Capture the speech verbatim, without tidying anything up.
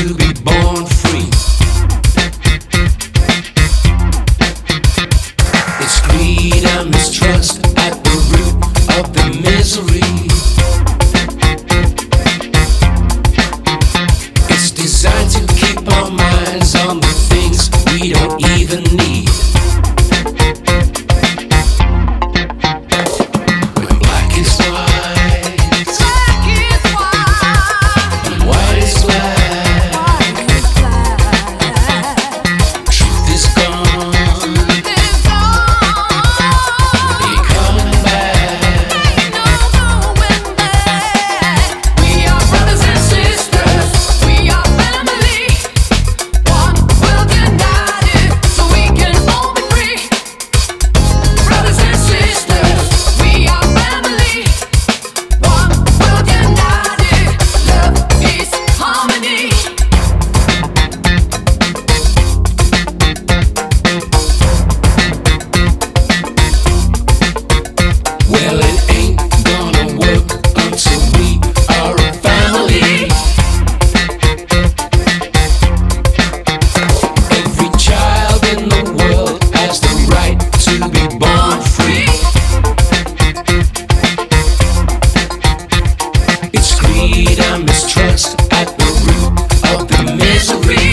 to be born free. It's greed and mistrust at the root of the misery. It's designed to keep our minds on the things we don't even need. When black is white, Black is white, and white is black, white is black. truth is gone, Truth is gone. ain't coming back. Ain't no going back. We are brothers and sisters. We are family. One world united, so we can all be free. Brothers and sisters, we are family. One world united, love, peace, harmony. Well, it ain't gonna work until we are a family. Every child in the world has the right to be born free. It's greed and mistrust at the root of the misery.